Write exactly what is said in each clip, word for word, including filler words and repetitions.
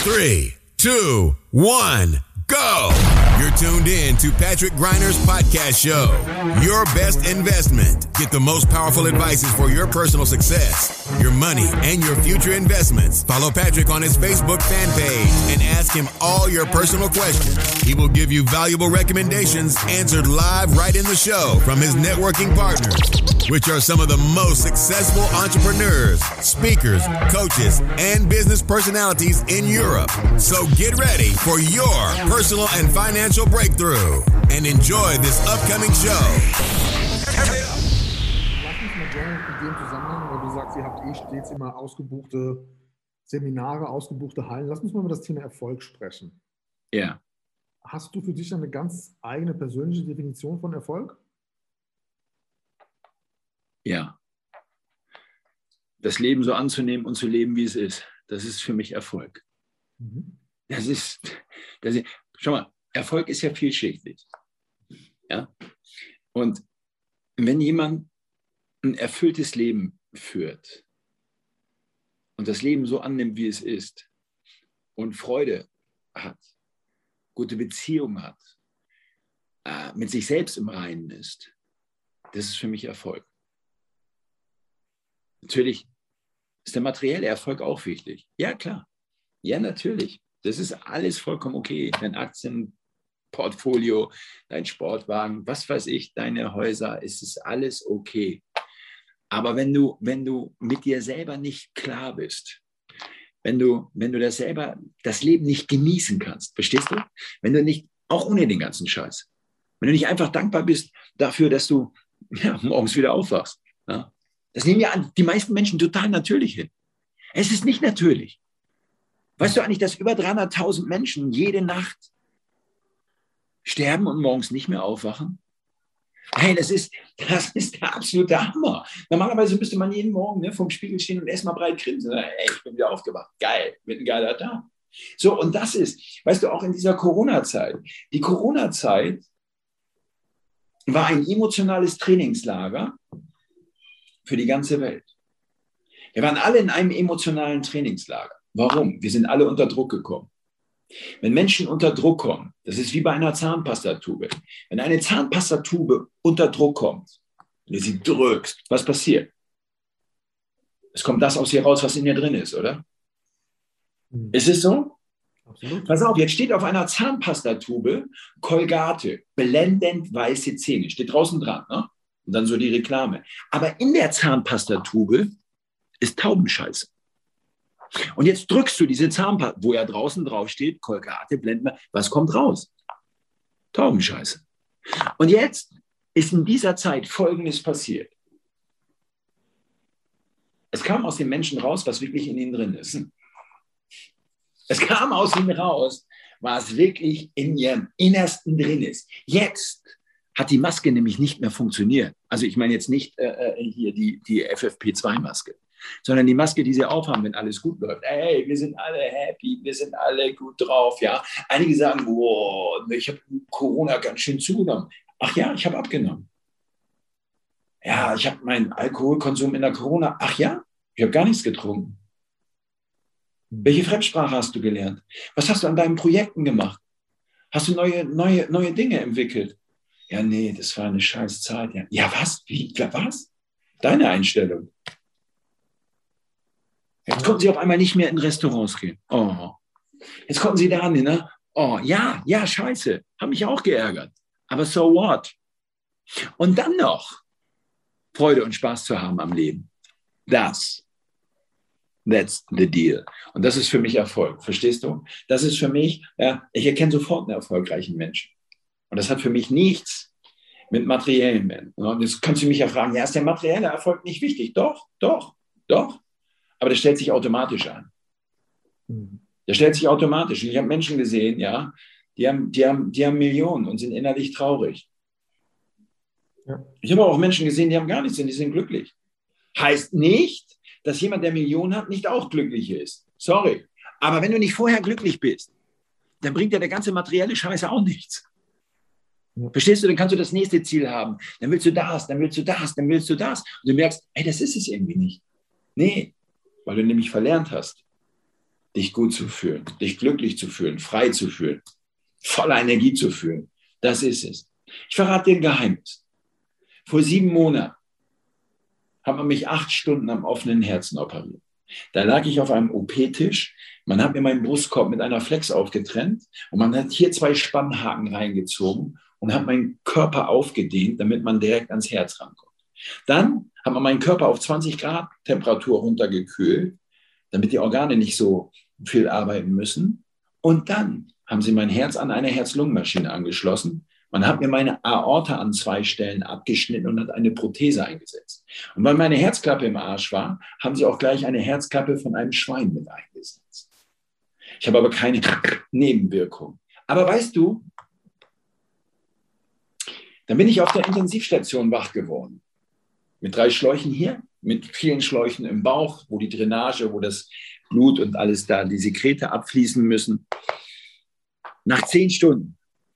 Three, two, one, go! You're tuned in to Patrick Griner's podcast show. Your best investment. Get the most powerful advices for your personal success, your money, and your future investments. Follow Patrick on his Facebook fan page and ask him all your personal questions. He will give you valuable recommendations answered live right in the show from his networking partners, which are some of the most successful entrepreneurs, speakers, coaches, and business personalities in Europe. So get ready for your personal and financial breakthrough and enjoy this upcoming show. Lass mich mal gerne in dem Zusammenhang, weil du sagst, ihr habt eh stets immer ausgebuchte Seminare, ausgebuchte Hallen. Lass uns mal über das Thema Erfolg sprechen. Ja. Hast du für dich eine ganz eigene persönliche Definition von Erfolg? Ja. Das Leben so anzunehmen und zu leben, wie es ist, das ist für mich Erfolg. Mhm. Das ist, das ist, schau mal, Erfolg ist ja vielschichtig. Ja? Und wenn jemand ein erfülltes Leben führt und das Leben so annimmt, wie es ist und Freude hat, gute Beziehungen hat, äh, mit sich selbst im Reinen ist, das ist für mich Erfolg. Natürlich ist der materielle Erfolg auch wichtig. Ja, klar. Ja, natürlich. Das ist alles vollkommen okay. Dein Aktienportfolio, dein Sportwagen, was weiß ich, deine Häuser, es ist alles okay. Aber wenn du, wenn du mit dir selber nicht klar bist, wenn du, wenn du das selber, das Leben nicht genießen kannst, verstehst du? Wenn du nicht, auch ohne den ganzen Scheiß, wenn du nicht einfach dankbar bist dafür, dass du ja, morgens wieder aufwachst. Ja? Das nehmen ja die meisten Menschen total natürlich hin. Es ist nicht natürlich. Weißt du eigentlich, dass über dreihunderttausend Menschen jede Nacht sterben und morgens nicht mehr aufwachen? Hey, das ist, das ist der absolute Hammer. Normalerweise müsste man jeden Morgen ne, vorm Spiegel stehen und erstmal breit grinsen. Hey, ich bin wieder aufgewacht. Geil, mit ein geiler Tag. So, und das ist, weißt du, auch in dieser Corona-Zeit. Die Corona-Zeit war ein emotionales Trainingslager für die ganze Welt. Wir waren alle in einem emotionalen Trainingslager. Warum? Wir sind alle unter Druck gekommen. Wenn Menschen unter Druck kommen, das ist wie bei einer Zahnpastatube. Wenn eine Zahnpastatube unter Druck kommt, wenn du sie drückst, was passiert? Es kommt das aus ihr raus, was in ihr drin ist, oder? Mhm. Ist es so? Absolut. Pass auf, jetzt steht auf einer Zahnpastatube Colgate, blendend weiße Zähne. Steht draußen dran, ne? Und dann so die Reklame. Aber in der Zahnpastatube ist Taubenscheiße. Und jetzt drückst du diese Zahnpasta, wo ja draußen drauf steht, Colgate, blenden, was kommt raus? Taubenscheiße. Und jetzt ist in dieser Zeit Folgendes passiert. Es kam aus den Menschen raus, was wirklich in ihnen drin ist. Es kam aus ihnen raus, was wirklich in ihrem Innersten drin ist. Jetzt hat die Maske nämlich nicht mehr funktioniert. Also ich meine jetzt nicht äh, hier die, die F F P zwei Maske. Sondern die Maske, die sie aufhaben, wenn alles gut läuft. Hey, wir sind alle happy, wir sind alle gut drauf, ja. Einige sagen, wow, ich habe Corona ganz schön zugenommen. Ach ja, ich habe abgenommen. Ja, ich habe meinen Alkoholkonsum in der Corona. Ach ja, ich habe gar nichts getrunken. Welche Fremdsprache hast du gelernt? Was hast du an deinen Projekten gemacht? Hast du neue, neue, neue Dinge entwickelt? Ja, nee, das war eine scheiß Zeit. Ja, ja was? Wie? Was? Deine Einstellung. Jetzt konnten sie auf einmal nicht mehr in Restaurants gehen. Oh. Jetzt konnten sie da hin, ne? Oh, ja, ja, scheiße. Haben mich auch geärgert. Aber so what? Und dann noch Freude und Spaß zu haben am Leben. Das. That's the deal. Und das ist für mich Erfolg. Verstehst du? Das ist für mich, ja, ich erkenne sofort einen erfolgreichen Menschen. Und das hat für mich nichts mit materiellen. Und jetzt kannst du mich ja fragen, ja, ist der materielle Erfolg nicht wichtig? Doch, doch, doch. Aber das stellt sich automatisch an. Das stellt sich automatisch. Ich habe Menschen gesehen, ja, die haben, die haben, die haben Millionen und sind innerlich traurig. Ja. Ich habe auch Menschen gesehen, die haben gar nichts und die sind glücklich. Heißt nicht, dass jemand, der Millionen hat, nicht auch glücklich ist. Sorry. Aber wenn du nicht vorher glücklich bist, dann bringt dir der ganze materielle Scheiße auch nichts. Ja. Verstehst du? Dann kannst du das nächste Ziel haben. Dann willst du das, dann willst du das, dann willst du das. Und du merkst, ey, das ist es irgendwie nicht. Nee. Weil du nämlich verlernt hast, dich gut zu fühlen, dich glücklich zu fühlen, frei zu fühlen, voller Energie zu fühlen. Das ist es. Ich verrate dir ein Geheimnis. Vor sieben Monaten hat man mich acht Stunden am offenen Herzen operiert. Da lag ich auf einem O P-Tisch. Man hat mir meinen Brustkorb mit einer Flex aufgetrennt und man hat hier zwei Spannhaken reingezogen und hat meinen Körper aufgedehnt, damit man direkt ans Herz rankommt. Dann hat man meinen Körper auf zwanzig Grad Temperatur runtergekühlt, damit die Organe nicht so viel arbeiten müssen. Und dann haben sie mein Herz an eine Herz-Lungen-Maschine angeschlossen. Man hat mir meine Aorta an zwei Stellen abgeschnitten und hat eine Prothese eingesetzt. Und weil meine Herzklappe im Arsch war, haben sie auch gleich eine Herzklappe von einem Schwein mit eingesetzt. Ich habe aber keine Nebenwirkung. Aber weißt du, dann bin ich auf der Intensivstation wach geworden. Mit drei Schläuchen hier, mit vielen Schläuchen im Bauch, wo die Drainage, wo das Blut und alles da, die Sekrete abfließen müssen. Nach zehn Stunden.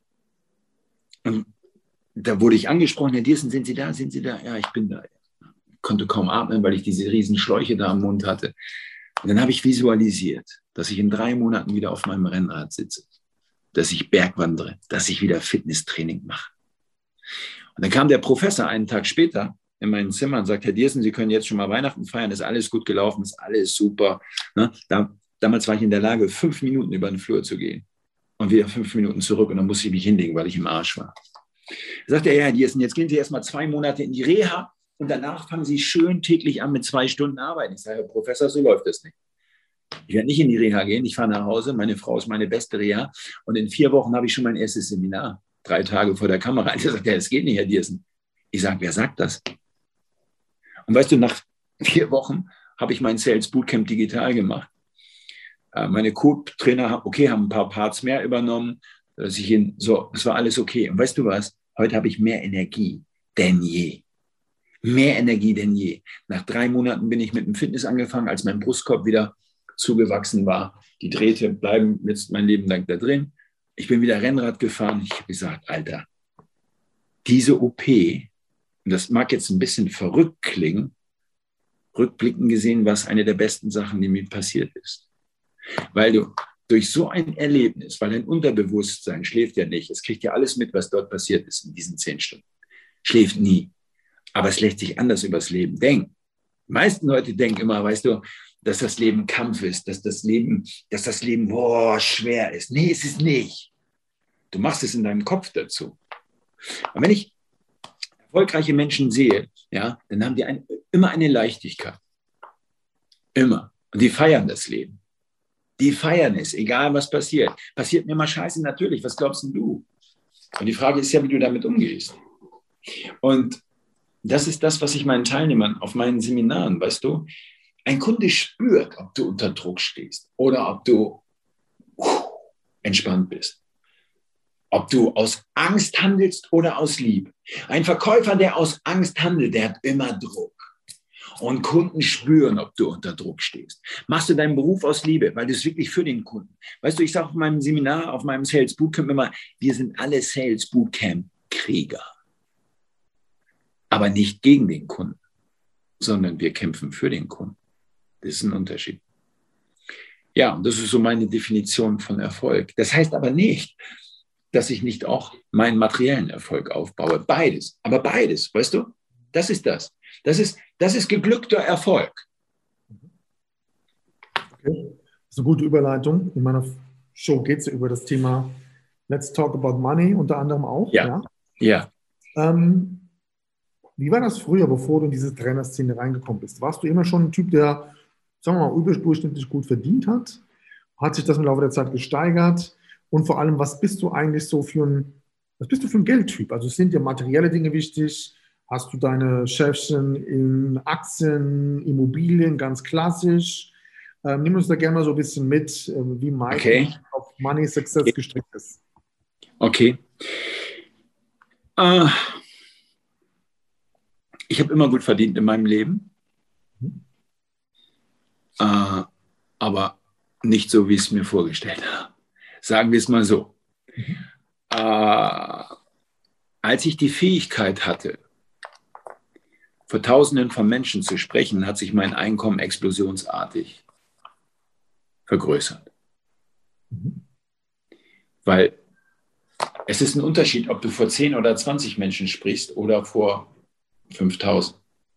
Und da wurde ich angesprochen, Herr Dierssen, sind Sie da, sind Sie da? Ja, ich bin da. Ich konnte kaum atmen, weil ich diese riesen Schläuche da am Mund hatte. Und dann habe ich visualisiert, dass ich in drei Monaten wieder auf meinem Rennrad sitze, dass ich Bergwandere, dass ich wieder Fitnesstraining mache. Und dann kam der Professor einen Tag später in mein Zimmer und sagt, Herr Dierssen, Sie können jetzt schon mal Weihnachten feiern, ist alles gut gelaufen, ist alles super. Ne? Da, damals war ich in der Lage, fünf Minuten über den Flur zu gehen und wieder fünf Minuten zurück und dann musste ich mich hinlegen, weil ich im Arsch war. Da sagt er, ja, Herr Dierssen, jetzt gehen Sie erst mal zwei Monate in die Reha und danach fangen Sie schön täglich an mit zwei Stunden Arbeiten. Ich sage, Herr Professor, so läuft das nicht. Ich werde nicht in die Reha gehen, ich fahre nach Hause, meine Frau ist meine beste Reha und in vier Wochen habe ich schon mein erstes Seminar, drei Tage vor der Kamera. Er sagt, ja, das geht nicht, Herr Dierssen. Ich sage, wer sagt das? Und weißt du, nach vier Wochen habe ich mein Sales Bootcamp digital gemacht. Meine Co-Trainer, okay, haben ein paar Parts mehr übernommen. Dass ich in, so, es war alles okay. Und weißt du was? Heute habe ich mehr Energie denn je. Mehr Energie denn je. Nach drei Monaten bin ich mit dem Fitness angefangen, als mein Brustkorb wieder zugewachsen war. Die Drähte bleiben jetzt mein Leben lang da drin. Ich bin wieder Rennrad gefahren. Ich habe gesagt, Alter, diese O P, und das mag jetzt ein bisschen verrückt klingen, rückblickend gesehen war es eine der besten Sachen, die mir passiert ist. Weil du durch so ein Erlebnis, weil dein Unterbewusstsein schläft ja nicht, es kriegt ja alles mit, was dort passiert ist in diesen zehn Stunden. Schläft nie. Aber es lässt sich anders über das Leben denken. Die meisten Leute denken immer, weißt du, dass das Leben Kampf ist, dass das Leben, dass das Leben boah, schwer ist. Nee, es ist nicht. Du machst es in deinem Kopf dazu. Und wenn ich erfolgreiche Menschen sehe, ja, dann haben die ein, immer eine Leichtigkeit. Immer. Und die feiern das Leben. Die feiern es, egal was passiert. Passiert mir mal Scheiße, natürlich. Was glaubst denn du? Und die Frage ist ja, wie du damit umgehst. Und das ist das, was ich meinen Teilnehmern auf meinen Seminaren, weißt du, ein Kunde spürt, ob du unter Druck stehst oder ob du uh, entspannt bist. Ob du aus Angst handelst oder aus Liebe. Ein Verkäufer, der aus Angst handelt, der hat immer Druck. Und Kunden spüren, ob du unter Druck stehst. Machst du deinen Beruf aus Liebe, weil du es wirklich für den Kunden. Weißt du, ich sage auf meinem Seminar, auf meinem Sales Bootcamp immer, wir sind alle Sales Bootcamp Krieger. Aber nicht gegen den Kunden, sondern wir kämpfen für den Kunden. Das ist ein Unterschied. Ja, und das ist so meine Definition von Erfolg. Das heißt aber nicht, dass ich nicht auch meinen materiellen Erfolg aufbaue. Beides, aber beides, weißt du? Das ist das. Das ist, das ist geglückter Erfolg. Okay. Das ist eine gute Überleitung. In meiner Show geht es ja über das Thema Let's Talk About Money unter anderem auch. Ja. Ja. ja. Ähm, wie war das früher, bevor du in diese Trainerszene reingekommen bist? Warst du immer schon ein Typ, der, sagen wir mal, überdurchschnittlich gut verdient hat? Hat sich das im Laufe der Zeit gesteigert? Und vor allem, was bist du eigentlich so für ein, was bist du für ein Geldtyp? Also sind dir materielle Dinge wichtig? Hast du deine Schäfchen in Aktien, Immobilien, ganz klassisch? Ähm, nimm uns da gerne mal so ein bisschen mit, äh, wie Mike okay. auf Money Success okay. gestrickt ist. Okay. Uh, ich habe immer gut verdient in meinem Leben. Mhm. Uh, aber nicht so, wie ich es mir vorgestellt habe. Sagen wir es mal so. Mhm. Uh, als ich die Fähigkeit hatte, vor Tausenden von Menschen zu sprechen, hat sich mein Einkommen explosionsartig vergrößert. Mhm. Weil es ist ein Unterschied, ob du vor zehn oder zwanzig Menschen sprichst oder vor fünftausend.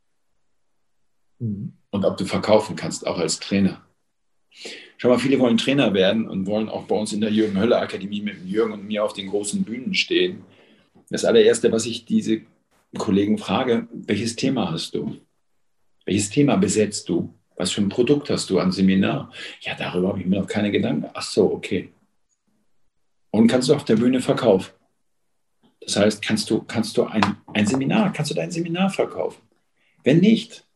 Mhm. Und ob du verkaufen kannst, auch als Trainer. Schau mal, viele wollen Trainer werden und wollen auch bei uns in der Jürgen-Höller-Akademie mit dem Jürgen und mir auf den großen Bühnen stehen. Das allererste, was ich diese Kollegen frage, welches Thema hast du? Welches Thema besetzt du? Was für ein Produkt hast du an Seminar? Ja, darüber habe ich mir noch keine Gedanken. Ach so, okay. Und kannst du auf der Bühne verkaufen? Das heißt, kannst du, kannst du ein, ein Seminar, kannst du dein Seminar verkaufen? Wenn nicht,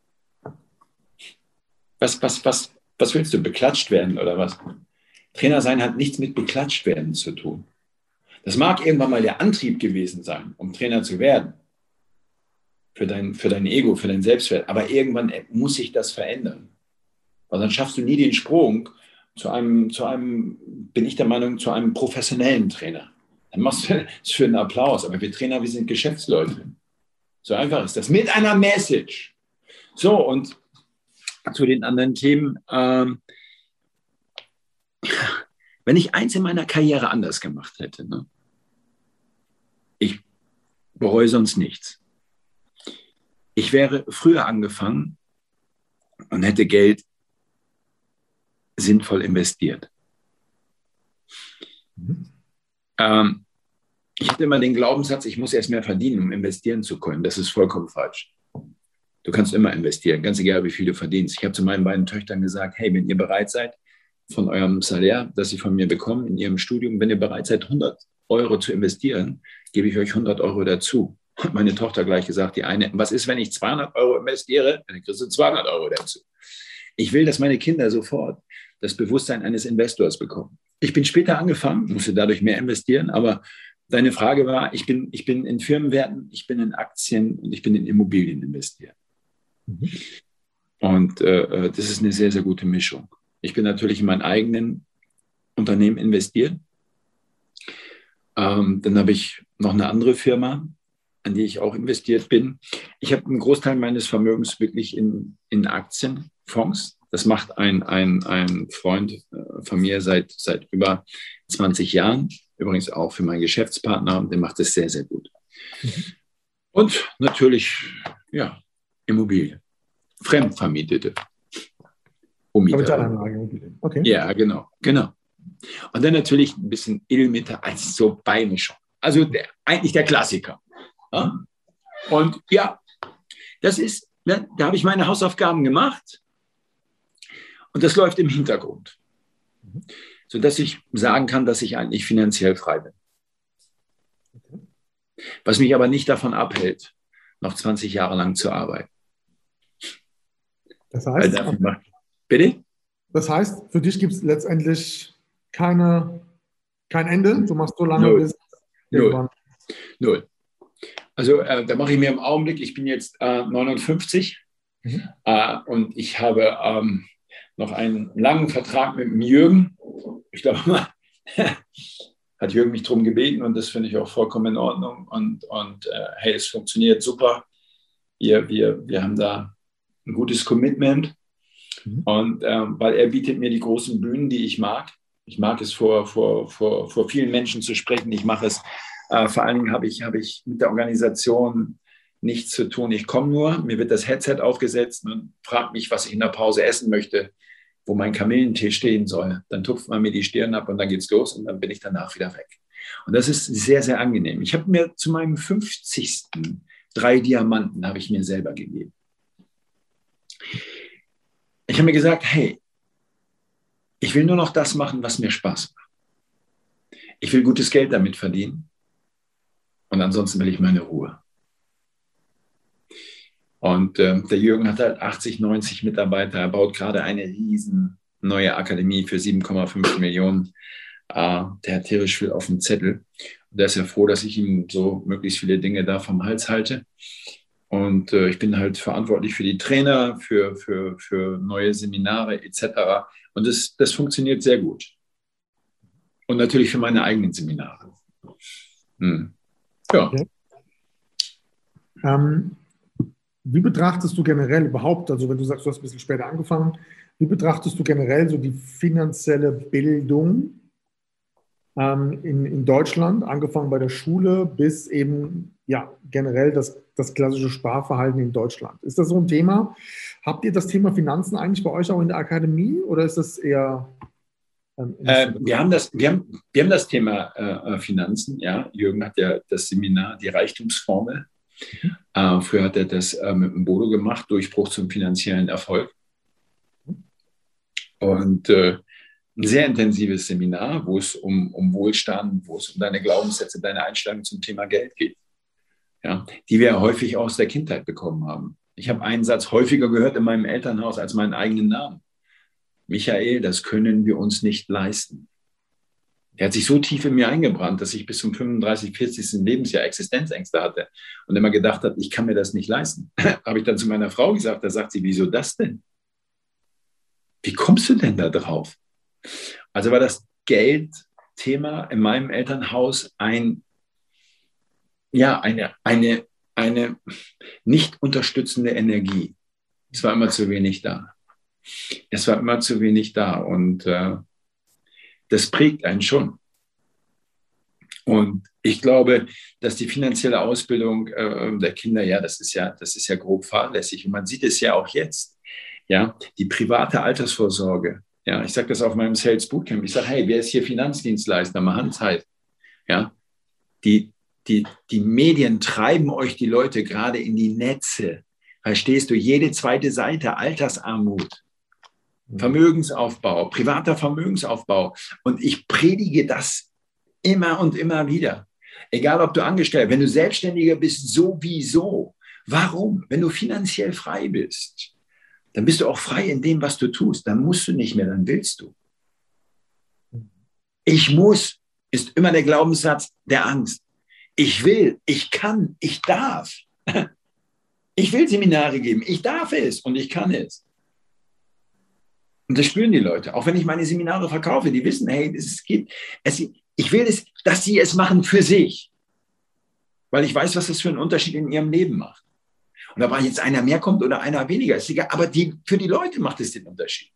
was, was, was, was willst du? Beklatscht werden oder was? Trainer sein hat nichts mit beklatscht werden zu tun. Das mag irgendwann mal der Antrieb gewesen sein, um Trainer zu werden. Für dein, für dein Ego, für dein Selbstwert. Aber irgendwann muss sich das verändern. Weil dann schaffst du nie den Sprung zu einem, zu einem, bin ich der Meinung, zu einem professionellen Trainer. Dann machst du das für einen Applaus. Aber wir Trainer, wir sind Geschäftsleute. So einfach ist das. Mit einer Message. So, und zu den anderen Themen. Ähm, wenn ich eins in meiner Karriere anders gemacht hätte, ne? Ich bereue sonst nichts. Ich wäre früher angefangen und hätte Geld sinnvoll investiert. Mhm. Ähm, ich hatte immer den Glaubenssatz, ich muss erst mehr verdienen, um investieren zu können. Das ist vollkommen falsch. Du kannst immer investieren, ganz egal, wie viel du verdienst. Ich habe zu meinen beiden Töchtern gesagt, hey, wenn ihr bereit seid, von eurem Salär, das sie von mir bekommen in ihrem Studium, wenn ihr bereit seid, hundert Euro zu investieren, gebe ich euch hundert Euro dazu. Hat meine Tochter gleich gesagt, die eine, was ist, wenn ich zweihundert Euro investiere? Dann kriegst du zweihundert Euro dazu. Ich will, dass meine Kinder sofort das Bewusstsein eines Investors bekommen. Ich bin später angefangen, musste dadurch mehr investieren, aber deine Frage war, ich bin, ich bin in Firmenwerten, ich bin in Aktien und ich bin in Immobilien investiert. Mhm. Und äh, das ist eine sehr, sehr gute Mischung. Ich bin natürlich in meinen eigenen Unternehmen investiert. Ähm, dann habe ich noch eine andere Firma, an die ich auch investiert bin. Ich habe einen Großteil meines Vermögens wirklich in, in Aktienfonds. Das macht ein, ein, ein Freund von mir seit, seit über zwanzig Jahren. Übrigens auch für meinen Geschäftspartner. Der macht das sehr, sehr gut. Mhm. Und natürlich, ja, Immobilien. Fremdvermietete. Kapitalanlage. Okay. Ja, genau, genau. Und dann natürlich ein bisschen Edelmetall als so Beimischung. Also der, eigentlich der Klassiker. Ja? Und ja, das ist, da habe ich meine Hausaufgaben gemacht und das läuft im Hintergrund, sodass ich sagen kann, dass ich eigentlich finanziell frei bin. Was mich aber nicht davon abhält, noch zwanzig Jahre lang zu arbeiten. Das heißt, dafür, bitte? Das heißt, für dich gibt es letztendlich keine, kein Ende. Du machst so lange Null. bis irgendwann. Null. Null. Also äh, da mache ich mir im Augenblick, ich bin jetzt äh, neunundfünfzig mhm. äh, und ich habe ähm, noch einen langen Vertrag mit dem Jürgen. Ich glaube mal, hat Jürgen mich darum gebeten und das finde ich auch vollkommen in Ordnung. Und, und äh, hey, es funktioniert super. Wir, wir, wir haben da ein gutes Commitment. Mhm. Und ähm, weil er bietet mir die großen Bühnen, die ich mag. Ich mag es, vor, vor, vor, vor vielen Menschen zu sprechen. Ich mache es, äh, vor allen Dingen habe ich, habe ich mit der Organisation nichts zu tun. Ich komme nur, mir wird das Headset aufgesetzt und fragt mich, was ich in der Pause essen möchte, wo mein Kamillentee stehen soll. Dann tupft man mir die Stirn ab und dann geht's los und dann bin ich danach wieder weg. Und das ist sehr, sehr angenehm. Ich habe mir zu meinem fünfzigsten drei Diamanten habe ich mir selber gegeben. Ich habe mir gesagt, hey, ich will nur noch das machen, was mir Spaß macht. Ich will gutes Geld damit verdienen und ansonsten will ich meine Ruhe. Und äh, der Jürgen hat halt achtzig, neunzig Mitarbeiter. Er baut gerade eine riesen neue Akademie für sieben Komma fünf Millionen. Äh, der hat tierisch viel auf dem Zettel. Und der ist ja froh, dass ich ihm so möglichst viele Dinge da vom Hals halte. Und äh, ich bin halt verantwortlich für die Trainer, für, für, für neue Seminare et cetera. Und das, das funktioniert sehr gut. Und natürlich für meine eigenen Seminare. Hm. Ja. Okay. Ähm, wie betrachtest du generell überhaupt, also wenn du sagst, du hast ein bisschen später angefangen, Wie betrachtest du generell so die finanzielle Bildung ähm, in, in Deutschland, angefangen bei der Schule bis eben ja, generell das, das klassische Sparverhalten in Deutschland? Ist das so ein Thema? Habt ihr das Thema Finanzen eigentlich bei euch auch in der Akademie oder ist das eher... Ähm, äh, wir, haben das, wir, haben, wir haben das Thema äh, Finanzen, ja. Jürgen hat ja das Seminar, die Reichtumsformel. Mhm. Äh, früher hat er das äh, mit dem Bodo gemacht, Durchbruch zum finanziellen Erfolg. Und äh, ein sehr intensives Seminar, wo es um, um Wohlstand, wo es um deine Glaubenssätze, deine Einstellung zum Thema Geld geht, ja, die wir häufig aus der Kindheit bekommen haben. Ich habe einen Satz häufiger gehört in meinem Elternhaus als meinen eigenen Namen. Michael, das können wir uns nicht leisten. Er hat sich so tief in mir eingebrannt, dass ich bis zum fünfunddreißigsten, vierzigsten Lebensjahr Existenzängste hatte und immer gedacht habe, ich kann mir das nicht leisten. Habe ich dann zu meiner Frau gesagt, da sagt sie, wieso das denn? Wie kommst du denn da drauf? Also war das Geldthema in meinem Elternhaus ein, ja, eine, eine, eine nicht unterstützende Energie. Es war immer zu wenig da. Es war immer zu wenig da und äh, das prägt einen schon. Und ich glaube, dass die finanzielle Ausbildung äh, der Kinder, ja, das ist ja, das ist ja grob fahrlässig. Und man sieht es ja auch jetzt. Ja, die private Altersvorsorge. Ja, ich sage das auf meinem Sales Bootcamp. Ich sage, hey, wer ist hier Finanzdienstleister? Mal Hand halt. Ja, die, die, die Medien treiben euch die Leute gerade in die Netze. Verstehst du? Jede zweite Seite Altersarmut, Vermögensaufbau, privater Vermögensaufbau. Und ich predige das immer und immer wieder. Egal, ob du Angestellter, wenn du Selbstständiger bist, sowieso. Warum? Wenn du finanziell frei bist, dann bist du auch frei in dem, was du tust. Dann musst du nicht mehr, dann willst du. Ich muss ist immer der Glaubenssatz der Angst. Ich will, ich kann, ich darf. Ich will Seminare geben, ich darf es und ich kann es. Und das spüren die Leute. Auch wenn ich meine Seminare verkaufe, die wissen, hey, es gibt, es, ich will, es, dass sie es machen für sich. Weil ich weiß, was das für einen Unterschied in ihrem Leben macht. Und ob jetzt einer mehr kommt oder einer weniger, ist egal. Aber die, für die Leute macht es den Unterschied.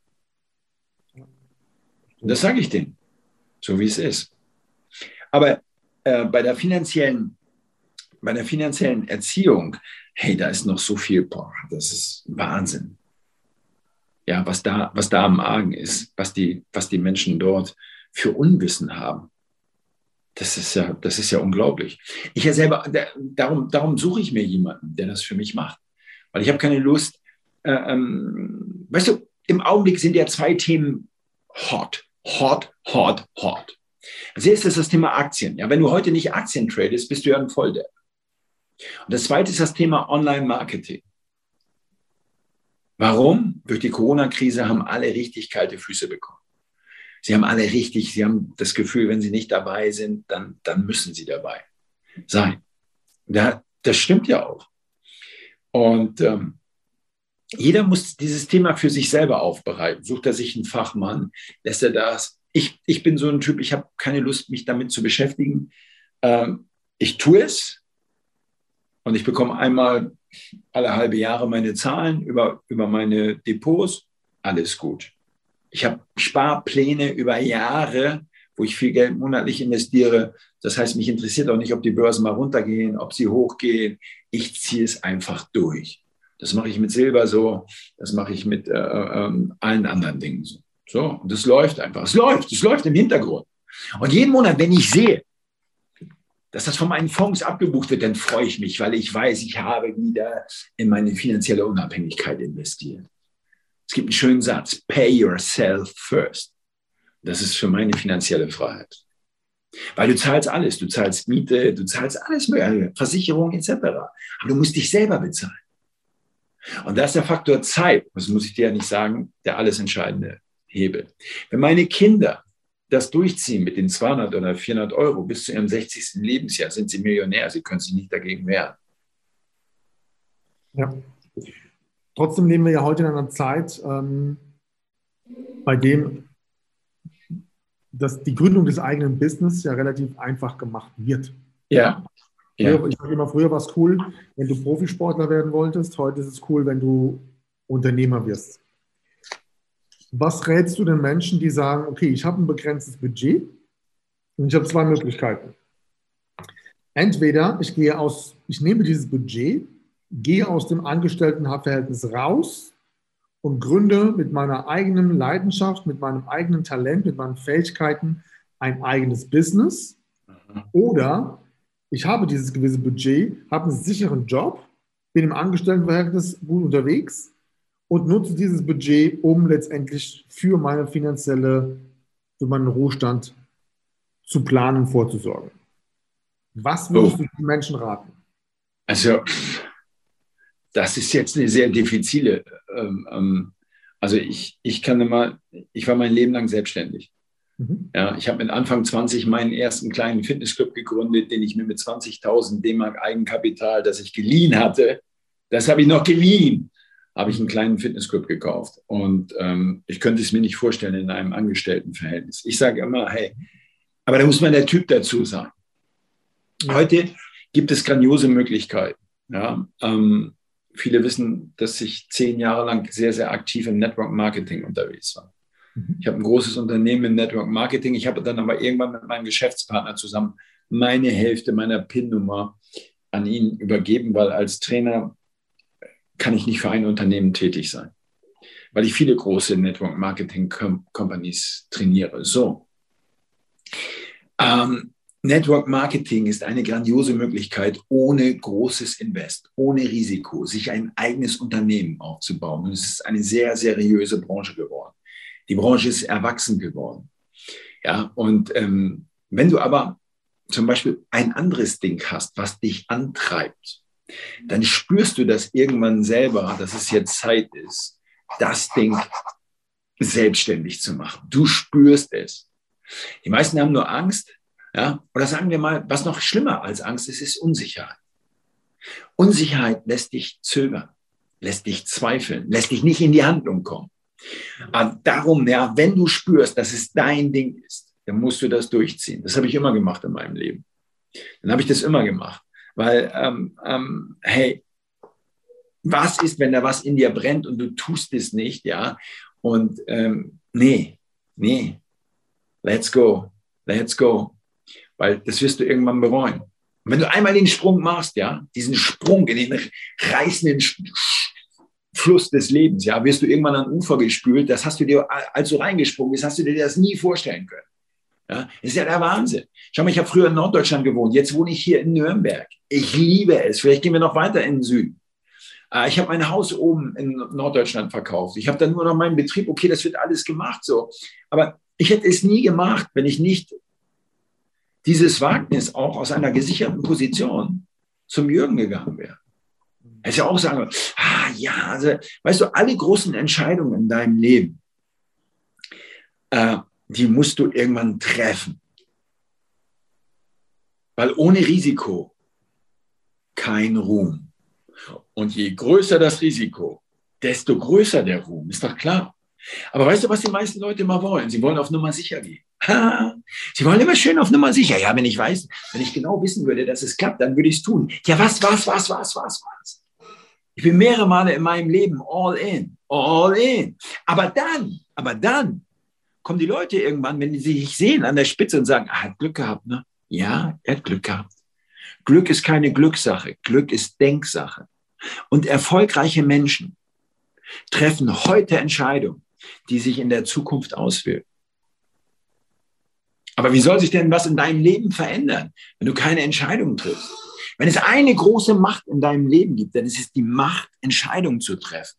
Und das sage ich denen, so wie es ist. Aber äh, bei der finanziellen, bei der finanziellen Erziehung, hey, da ist noch so viel, boah, das ist Wahnsinn. Ja, was da, was da am Argen ist, was die, was die Menschen dort für Unwissen haben. Das ist ja, das ist ja unglaublich. Ich ja selber, darum, darum suche ich mir jemanden, der das für mich macht. Weil ich habe keine Lust, äh, ähm, weißt du, im Augenblick sind ja zwei Themen hot, hot, hot, hot. Als erstes ist das Thema Aktien. Ja, wenn du heute nicht Aktien tradest, bist du ja ein Volldepp. Und das zweite ist das Thema Online-Marketing. Warum? Durch die Corona-Krise haben alle richtig kalte Füße bekommen. Sie haben alle richtig, sie haben das Gefühl, wenn sie nicht dabei sind, dann, dann müssen sie dabei sein. Ja, das stimmt ja auch. Und ähm, jeder muss dieses Thema für sich selber aufbereiten. Sucht er sich einen Fachmann, lässt er das. Ich, ich bin so ein Typ, ich habe keine Lust, mich damit zu beschäftigen. Ähm, ich tue es und ich bekomme einmal alle halbe Jahre meine Zahlen über, über meine Depots. Alles gut. Ich habe Sparpläne über Jahre, wo ich viel Geld monatlich investiere. Das heißt, mich interessiert auch nicht, ob die Börsen mal runtergehen, ob sie hochgehen. Ich ziehe es einfach durch. Das mache ich mit Silber so, das mache ich mit äh, äh, allen anderen Dingen so. So, und das läuft einfach. Es läuft, es läuft im Hintergrund. Und jeden Monat, wenn ich sehe, dass das von meinen Fonds abgebucht wird, dann freue ich mich, weil ich weiß, ich habe wieder in meine finanzielle Unabhängigkeit investiert. Es gibt einen schönen Satz, pay yourself first. Das ist für meine finanzielle Freiheit. Weil du zahlst alles, du zahlst Miete, du zahlst alles mögliche, Versicherung et cetera. Aber du musst dich selber bezahlen. Und da ist der Faktor Zeit, das muss ich dir ja nicht sagen, der alles entscheidende Hebel. Wenn meine Kinder das durchziehen mit den zweihundert oder vierhundert Euro bis zu ihrem sechzigsten Lebensjahr, sind sie Millionär, sie können sich nicht dagegen wehren. Ja. Trotzdem leben wir ja heute in einer Zeit, ähm, bei dem dass die Gründung des eigenen Business ja relativ einfach gemacht wird. Ja. Früher, ja. Ich sage immer, früher war es cool, wenn du Profisportler werden wolltest. Heute ist es cool, wenn du Unternehmer wirst. Was rätst du den Menschen, die sagen, okay, ich habe ein begrenztes Budget und ich habe zwei Möglichkeiten. Entweder ich gehe aus, ich nehme dieses Budget, gehe aus dem Angestelltenverhältnis raus und gründe mit meiner eigenen Leidenschaft, mit meinem eigenen Talent, mit meinen Fähigkeiten ein eigenes Business. Oder ich habe dieses gewisse Budget, habe einen sicheren Job, bin im Angestelltenverhältnis gut unterwegs und nutze dieses Budget, um letztendlich für meine finanzielle, für meinen Ruhestand zu planen, vorzusorgen. Was würdest Oh. du den Menschen raten? Also, das ist jetzt eine sehr diffizile. Ähm, ähm, also ich, ich kann immer, ich war mein Leben lang selbstständig. Mhm. Ja, ich habe mit Anfang zwanzig meinen ersten kleinen Fitnessclub gegründet, den ich mir mit zwanzigtausend D-Mark Eigenkapital, das ich geliehen hatte, das habe ich noch geliehen, habe ich einen kleinen Fitnessclub gekauft. Und ähm, ich könnte es mir nicht vorstellen in einem Angestelltenverhältnis. Ich sage immer, hey, aber da muss man der Typ dazu sein. Heute gibt es grandiose Möglichkeiten. Ja, ähm, viele wissen, dass ich zehn Jahre lang sehr, sehr aktiv im Network Marketing unterwegs war. Ich habe ein großes Unternehmen im Network Marketing. Ich habe dann aber irgendwann mit meinem Geschäftspartner zusammen meine Hälfte meiner P I N-Nummer an ihn übergeben, weil als Trainer kann ich nicht für ein Unternehmen tätig sein, weil ich viele große Network Marketing Companies trainiere. So. Ähm, Network Marketing ist eine grandiose Möglichkeit, ohne großes Invest, ohne Risiko, sich ein eigenes Unternehmen aufzubauen. Und es ist eine sehr seriöse Branche geworden. Die Branche ist erwachsen geworden. Ja, und ähm, wenn du aber zum Beispiel ein anderes Ding hast, was dich antreibt, dann spürst du das irgendwann selber, dass es jetzt Zeit ist, das Ding selbstständig zu machen. Du spürst es. Die meisten haben nur Angst, ja, oder sagen wir mal, was noch schlimmer als Angst ist, ist Unsicherheit. Unsicherheit lässt dich zögern, lässt dich zweifeln, lässt dich nicht in die Handlung kommen. Und darum, ja, wenn du spürst, dass es dein Ding ist, dann musst du das durchziehen. Das habe ich immer gemacht in meinem Leben. Dann habe ich das immer gemacht. Weil, ähm, ähm, hey, was ist, wenn da was in dir brennt und du tust es nicht, ja? Und ähm, nee, nee, let's go, let's go. Weil das wirst du irgendwann bereuen. Und wenn du einmal den Sprung machst, ja, diesen Sprung in den reißenden Fluss des Lebens, ja, wirst du irgendwann an Ufer gespült. Das hast du dir, als du reingesprungen bist, hast du dir das nie vorstellen können. Ja, das ist ja der Wahnsinn. Schau mal, ich habe früher in Norddeutschland gewohnt. Jetzt wohne ich hier in Nürnberg. Ich liebe es. Vielleicht gehen wir noch weiter in den Süden. Ich habe mein Haus oben in Norddeutschland verkauft. Ich habe dann nur noch meinen Betrieb. Okay, das wird alles gemacht so. Aber ich hätte es nie gemacht, wenn ich nicht dieses Wagnis auch aus einer gesicherten Position zum Jürgen gegangen wäre. Hätte ja auch sagen, ah ja, also, weißt du, alle großen Entscheidungen in deinem Leben, äh, die musst du irgendwann treffen. Weil ohne Risiko kein Ruhm. Und je größer das Risiko, desto größer der Ruhm, ist doch klar. Aber weißt du, was die meisten Leute immer wollen? Sie wollen auf Nummer sicher gehen. Sie wollen immer schön auf Nummer sicher. Ja, wenn ich weiß, wenn ich genau wissen würde, dass es klappt, dann würde ich es tun. Ja, was, was, was, was, was, was? Ich bin mehrere Male in meinem Leben all in, all in. Aber dann, aber dann kommen die Leute irgendwann, wenn sie sich sehen an der Spitze und sagen, er hat Glück gehabt, ne? Ja, er hat Glück gehabt. Glück ist keine Glückssache. Glück ist Denksache. Und erfolgreiche Menschen treffen heute Entscheidungen, die sich in der Zukunft auswirken. Aber wie soll sich denn was in deinem Leben verändern, wenn du keine Entscheidungen triffst? Wenn es eine große Macht in deinem Leben gibt, dann ist es die Macht, Entscheidungen zu treffen.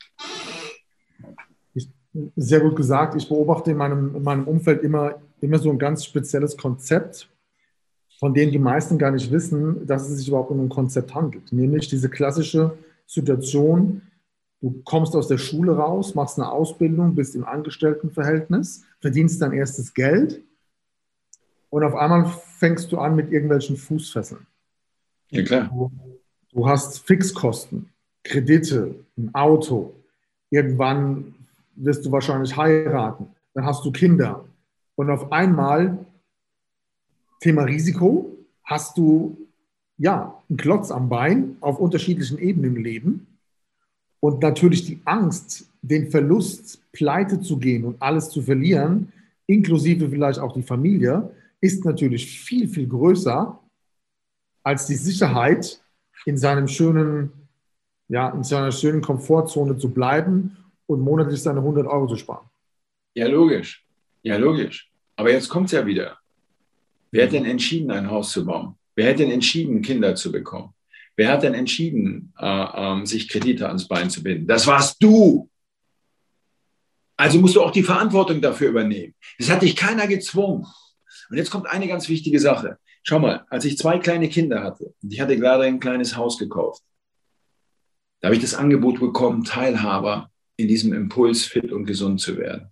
Sehr gut gesagt. Ich beobachte in meinem, in meinem Umfeld immer, immer so ein ganz spezielles Konzept, von dem die meisten gar nicht wissen, dass es sich überhaupt um ein Konzept handelt. Nämlich diese klassische Situation, du kommst aus der Schule raus, machst eine Ausbildung, bist im Angestelltenverhältnis, verdienst dein erstes Geld und auf einmal fängst du an mit irgendwelchen Fußfesseln. Ja, klar. Du, du hast Fixkosten, Kredite, ein Auto. Irgendwann wirst du wahrscheinlich heiraten. Dann hast du Kinder. Und auf einmal, Thema Risiko, hast du ja einen Klotz am Bein auf unterschiedlichen Ebenen im Leben. Und natürlich die Angst, den Verlust, pleite zu gehen und alles zu verlieren, inklusive vielleicht auch die Familie, ist natürlich viel, viel größer als die Sicherheit, in seinem schönen, ja, in seiner schönen Komfortzone zu bleiben und monatlich seine hundert Euro zu sparen. Ja, logisch. Ja, logisch. Aber jetzt kommt es ja wieder. Wer hat denn entschieden, ein Haus zu bauen? Wer hat denn entschieden, Kinder zu bekommen? Wer hat denn entschieden, äh, äh, sich Kredite ans Bein zu binden? Das warst du. Also musst du auch die Verantwortung dafür übernehmen. Das hat dich keiner gezwungen. Und jetzt kommt eine ganz wichtige Sache. Schau mal, als ich zwei kleine Kinder hatte, und ich hatte gerade ein kleines Haus gekauft, da habe ich das Angebot bekommen, Teilhaber in diesem Impuls, fit und gesund zu werden.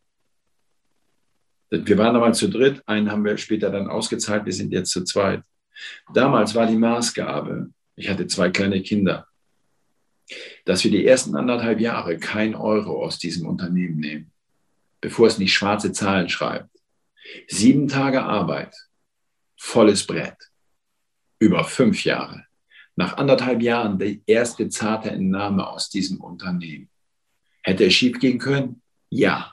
Wir waren damals zu dritt, einen haben wir später dann ausgezahlt, wir sind jetzt zu zweit. Damals war die Maßgabe, ich hatte zwei kleine Kinder, dass wir die ersten anderthalb Jahre kein Euro aus diesem Unternehmen nehmen, bevor es nicht schwarze Zahlen schreibt. Sieben Tage Arbeit, volles Brett, über fünf Jahre. Nach anderthalb Jahren die erste zarte Entnahme aus diesem Unternehmen. Hätte es schief gehen können? Ja.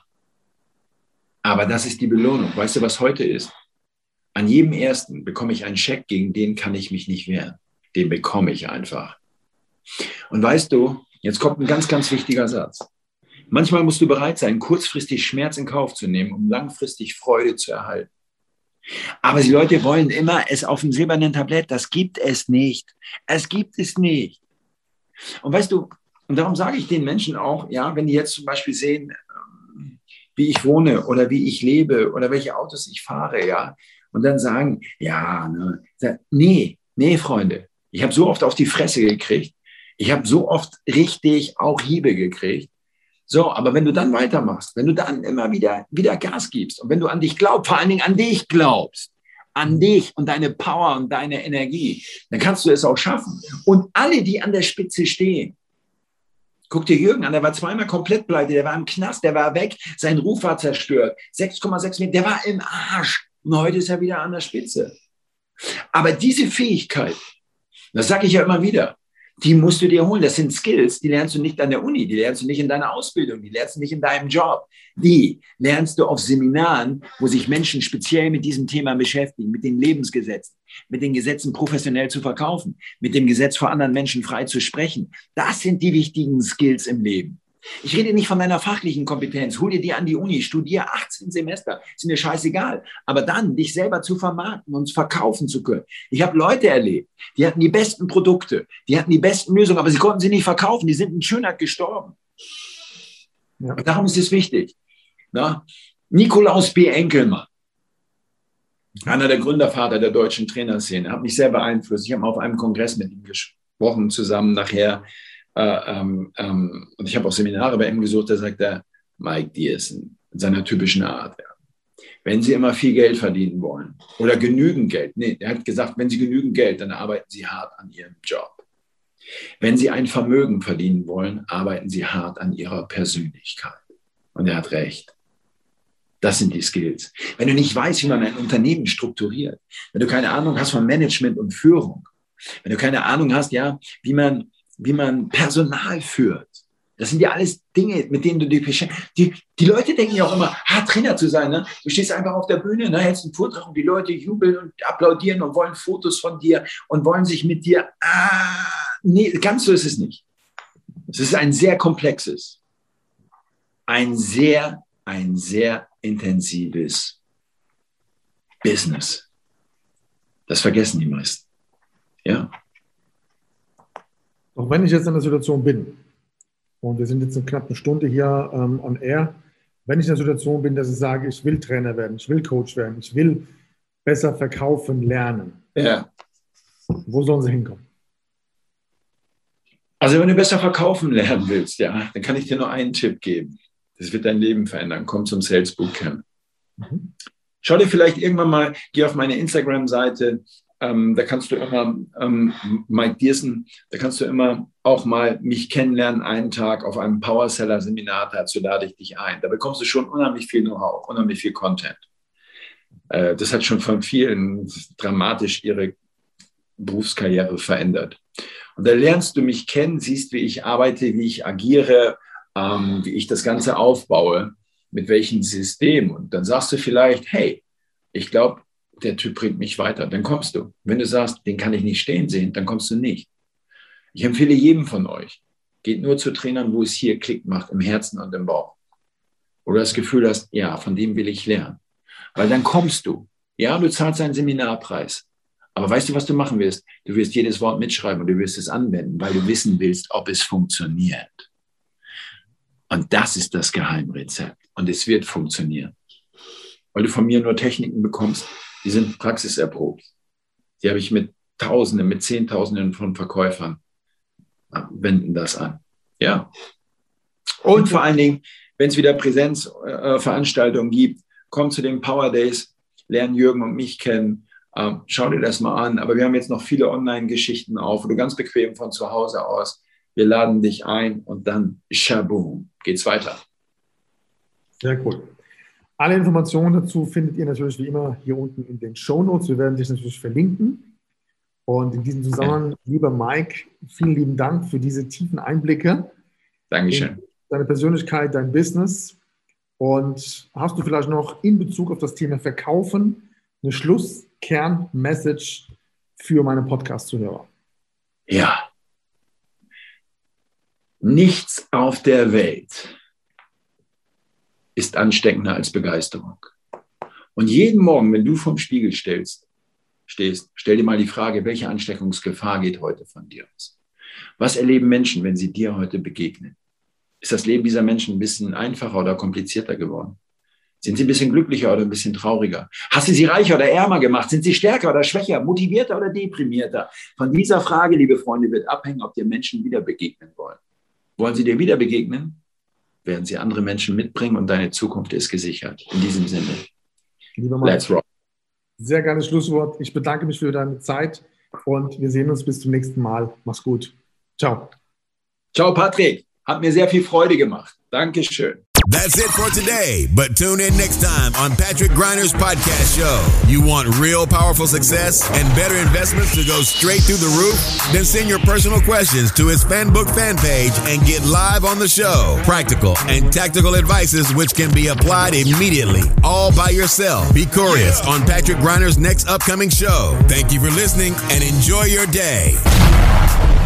Aber das ist die Belohnung. Weißt du, was heute ist? An jedem ersten bekomme ich einen Scheck, gegen den kann ich mich nicht wehren. Den bekomme ich einfach. Und weißt du, jetzt kommt ein ganz, ganz wichtiger Satz. Manchmal musst du bereit sein, kurzfristig Schmerz in Kauf zu nehmen, um langfristig Freude zu erhalten. Aber die Leute wollen immer es auf dem silbernen Tablett. Das gibt es nicht. Es gibt es nicht. Und weißt du, und darum sage ich den Menschen auch, ja, wenn die jetzt zum Beispiel sehen, wie ich wohne oder wie ich lebe oder welche Autos ich fahre, ja, und dann sagen, ja, ne, nee, nee, Freunde, ich habe so oft auf die Fresse gekriegt, ich habe so oft richtig auch Hiebe gekriegt. So, aber wenn du dann weitermachst, wenn du dann immer wieder, wieder Gas gibst und wenn du an dich glaubst, vor allen Dingen an dich glaubst, an dich und deine Power und deine Energie, dann kannst du es auch schaffen. Und alle, die an der Spitze stehen, guck dir Jürgen an, der war zweimal komplett pleite, der war im Knast, der war weg, sein Ruf war zerstört, sechs Komma sechs Meter, der war im Arsch und heute ist er wieder an der Spitze. Aber diese Fähigkeit, das sage ich ja immer wieder, die musst du dir holen. Das sind Skills, die lernst du nicht an der Uni, die lernst du nicht in deiner Ausbildung, die lernst du nicht in deinem Job. Die lernst du auf Seminaren, wo sich Menschen speziell mit diesem Thema beschäftigen, mit den Lebensgesetzen, mit den Gesetzen professionell zu verkaufen, mit dem Gesetz vor anderen Menschen frei zu sprechen. Das sind die wichtigen Skills im Leben. Ich rede nicht von deiner fachlichen Kompetenz. Hol dir die an die Uni, studier achtzehn Semester, ist mir scheißegal. Aber dann, dich selber zu vermarkten und verkaufen zu können. Ich habe Leute erlebt, die hatten die besten Produkte, die hatten die besten Lösungen, aber sie konnten sie nicht verkaufen, die sind in Schönheit gestorben. Ja. Und darum ist es wichtig. Na? Nikolaus B. Enkelmann, einer der Gründervater der deutschen Trainerszene, hat mich sehr beeinflusst. Ich habe auf einem Kongress mit ihm gesprochen, zusammen nachher. Äh, ähm, ähm, und ich habe auch Seminare bei ihm gesucht, da sagt er, Mike Diersen, in seiner typischen Art, ja. Wenn Sie immer viel Geld verdienen wollen oder genügend Geld, nee, er hat gesagt, wenn Sie genügend Geld, dann arbeiten Sie hart an Ihrem Job. Wenn Sie ein Vermögen verdienen wollen, arbeiten Sie hart an Ihrer Persönlichkeit. Und er hat recht. Das sind die Skills. Wenn du nicht weißt, wie man ein Unternehmen strukturiert, wenn du keine Ahnung hast von Management und Führung, wenn du keine Ahnung hast, ja, wie man wie man Personal führt. Das sind ja alles Dinge, mit denen du dich beschäftigst. Die, die Leute denken ja auch immer, ah, Trainer zu sein. Ne? Du stehst einfach auf der Bühne, ne, hältst einen Vortrag und die Leute jubeln und applaudieren und wollen Fotos von dir und wollen sich mit dir, ah, nee, ganz so ist es nicht. Es ist ein sehr komplexes, ein sehr, ein sehr intensives Business. Das vergessen die meisten. Ja. Auch wenn ich jetzt in der Situation bin, und wir sind jetzt eine knappe Stunde hier ähm, on air, wenn ich in der Situation bin, dass ich sage, ich will Trainer werden, ich will Coach werden, ich will besser verkaufen lernen, ja. Wo sollen sie hinkommen? Also wenn du besser verkaufen lernen willst, ja, dann kann ich dir nur einen Tipp geben. Das wird dein Leben verändern. Komm zum Sales Bootcamp. Mhm. Schau dir vielleicht irgendwann mal, geh auf meine Instagram-Seite, Ähm, da kannst du immer, ähm, Mike Diersen, da kannst du immer auch mal mich kennenlernen, einen Tag auf einem Powerseller-Seminar, dazu lade ich dich ein. Da bekommst du schon unheimlich viel Know-how, unheimlich viel Content. Äh, das hat schon von vielen dramatisch ihre Berufskarriere verändert. Und da lernst du mich kennen, siehst, wie ich arbeite, wie ich agiere, ähm, wie ich das Ganze aufbaue, mit welchem System. Und dann sagst du vielleicht, hey, ich glaube, der Typ bringt mich weiter. Dann kommst du. Wenn du sagst, den kann ich nicht stehen sehen, dann kommst du nicht. Ich empfehle jedem von euch, geht nur zu Trainern, wo es hier Klick macht, im Herzen und im Bauch. Wo du das Gefühl hast, ja, von dem will ich lernen. Weil dann kommst du. Ja, du zahlst einen Seminarpreis. Aber weißt du, was du machen wirst? Du wirst jedes Wort mitschreiben und du wirst es anwenden, weil du wissen willst, ob es funktioniert. Und das ist das Geheimrezept. Und es wird funktionieren. Weil du von mir nur Techniken bekommst, die sind praxiserprobt. Die habe ich mit Tausenden, mit Zehntausenden von Verkäufern. Wenden das an. Ja. Und vor allen Dingen, wenn es wieder Präsenzveranstaltungen äh, gibt, komm zu den Power Days, lern Jürgen und mich kennen, ähm, schau dir das mal an. Aber wir haben jetzt noch viele Online-Geschichten auf, wo du ganz bequem von zu Hause aus, wir laden dich ein und dann shaboom, geht's weiter. Sehr cool. Alle Informationen dazu findet ihr natürlich wie immer hier unten in den Shownotes. Wir werden dich natürlich verlinken. Und in diesem Zusammenhang, okay. Lieber Mike, vielen lieben Dank für diese tiefen Einblicke. Dankeschön. Deine Persönlichkeit, dein Business. Und hast du vielleicht noch in Bezug auf das Thema Verkaufen eine Schlusskern-Message für meine Podcast-Zuhörer? Ja. Nichts auf der Welt ist ansteckender als Begeisterung. Und jeden Morgen, wenn du vorm Spiegel stellst, stehst, stell dir mal die Frage, welche Ansteckungsgefahr geht heute von dir aus? Was erleben Menschen, wenn sie dir heute begegnen? Ist das Leben dieser Menschen ein bisschen einfacher oder komplizierter geworden? Sind sie ein bisschen glücklicher oder ein bisschen trauriger? Hast du sie reicher oder ärmer gemacht? Sind sie stärker oder schwächer, motivierter oder deprimierter? Von dieser Frage, liebe Freunde, wird abhängen, ob dir Menschen wieder begegnen wollen. Wollen sie dir wieder begegnen? Werden sie andere Menschen mitbringen und deine Zukunft ist gesichert. In diesem Sinne, lieber Mann, let's rock. Sehr geiles Schlusswort. Ich bedanke mich für deine Zeit und wir sehen uns bis zum nächsten Mal. Mach's gut. Ciao. Ciao, Patrick. Hat mir sehr viel Freude gemacht. Dankeschön. That's it for today, but tune in next time on Patrick Griner's podcast show. You want real powerful success and better investments to go straight through the roof? Then send your personal questions to his Fanbook fan page and get live on the show. Practical and tactical advices which can be applied immediately, all by yourself. Be curious on Patrick Griner's next upcoming show. Thank you for listening and enjoy your day.